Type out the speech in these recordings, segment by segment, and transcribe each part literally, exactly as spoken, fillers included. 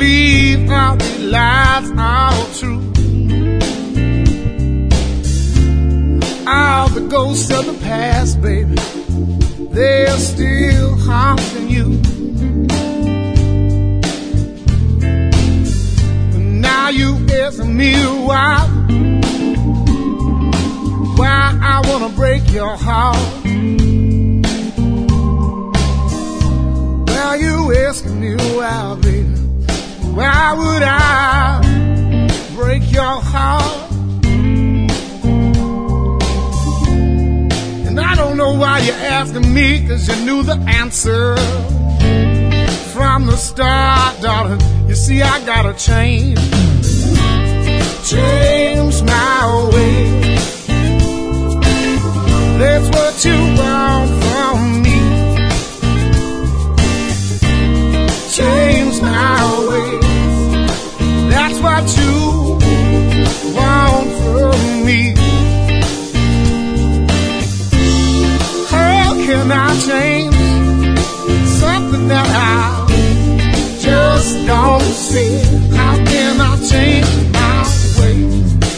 believe all these lies are true. All the ghosts of the past, baby, they're still haunting you. But now you ask me why, why I wanna break your heart. Well, you asking me why, baby, why would I break your heart? And I don't know why you're asking me, 'cause you knew the answer from the start, darling. You see, I gotta change, change my ways. That's what you want from me. Change my ways. That's what you want from me. How can I change something that I just don't see? How can I change my ways?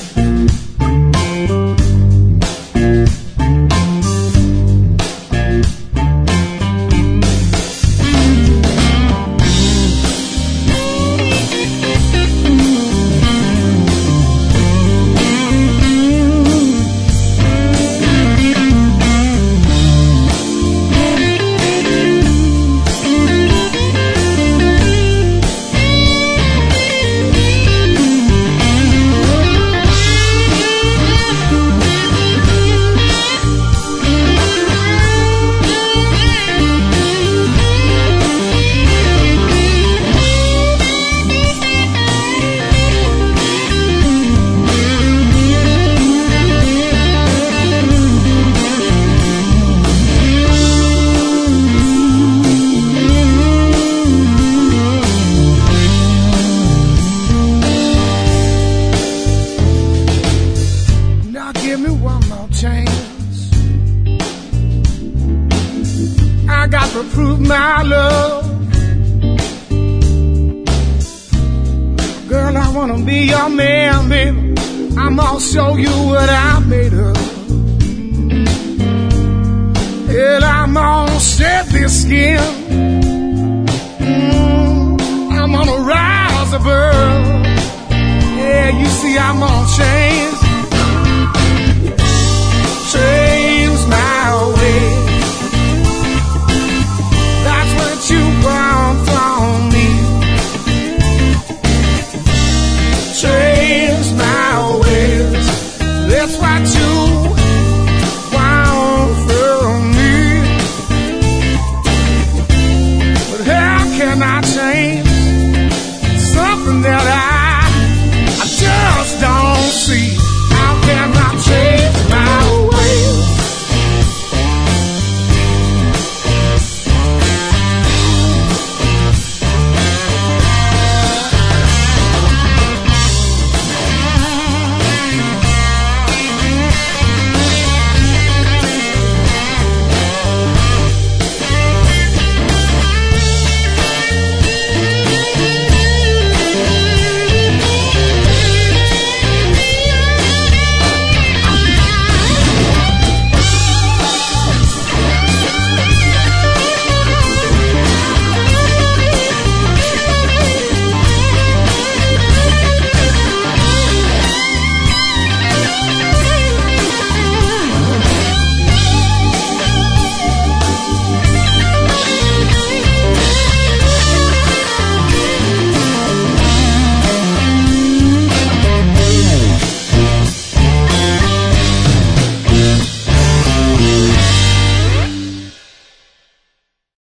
Give me one more chance. I got to prove my love. Girl, I wanna be your man, baby. I'm gonna show you what I'm made of. Hell, I'm gonna shed this skin. Mm, I'm gonna rise above. Yeah, you see, I'm gonna change. Change my ways. That's what you want from me. Change my ways. That's what you want from me. But how can I change something that I, I just don't see?